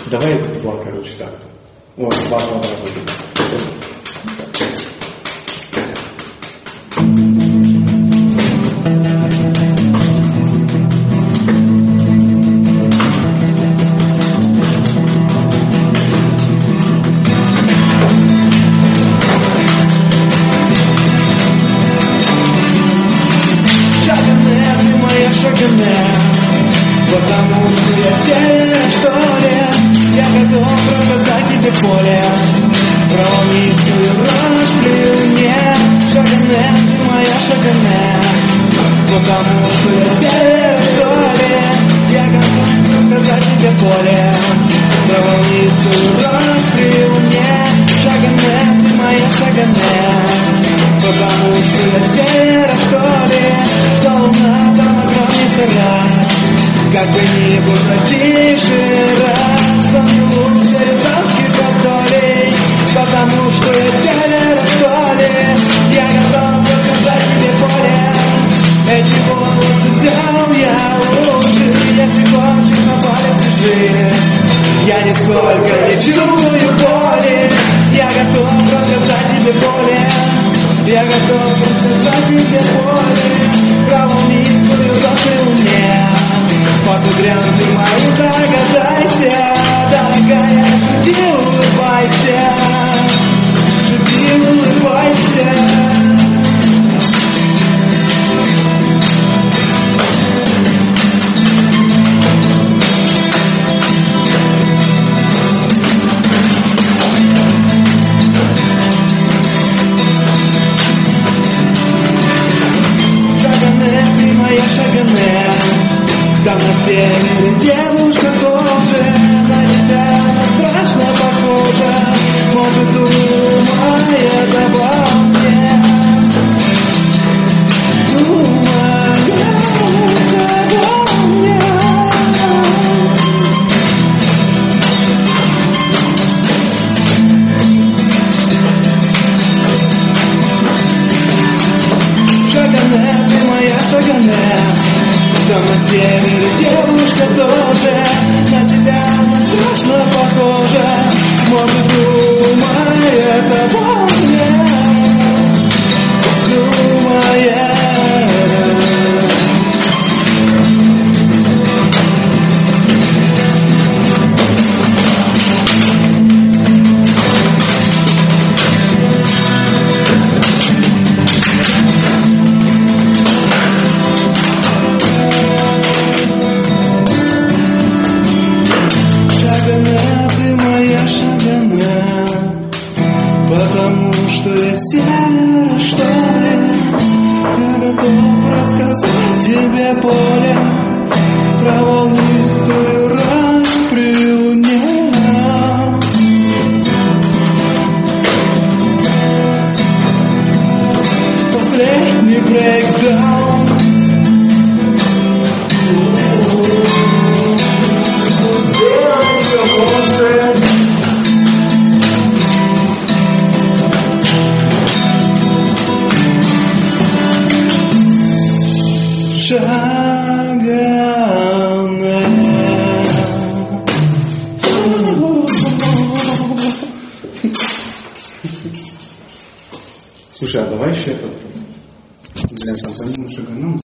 Давай это два, короче, так. Вот, два. Потому что я сильный, что ли, я готов рассказать тебе поле. Промислую расплю мне шагане, ты моя шагане. Потому что я сильный, что ли, я готов рассказать тебе поле. Промислую расплю мне шагане, ты моя шагане. Потому что я сильный, что ли, что луна там огромный раз. Как бы ни был простейший раз, он не лучше рязанских гастролей. Потому что я севера, что ли, я готов рассказать тебе поле. Эти волосы взял я лучше, если хочешь на палец лежи. Я нисколько не чувствую боли, я готов рассказать тебе поле. Я готов рассказать тебе поле, про волнистую застыл мне. Фотографы мои, догадайся, дорогая, жди, улыбайся, жди, улыбайся. Шагане, ты моя шагане. Там на севере девушка тоже, на тебя она страшно похожа. Может, думает обо мне, думает обо мне. Шагане, ты моя шагане. Там на севере девушка тоже, на тебя она страшно похожа. Может, думает обо мне, думает. Потому что я севера, что ли, я готов рассказать тебе поле, про волнистую рожь при луне. Последний брейкдаун. Слушай, а давай еще этот для компании Шаганом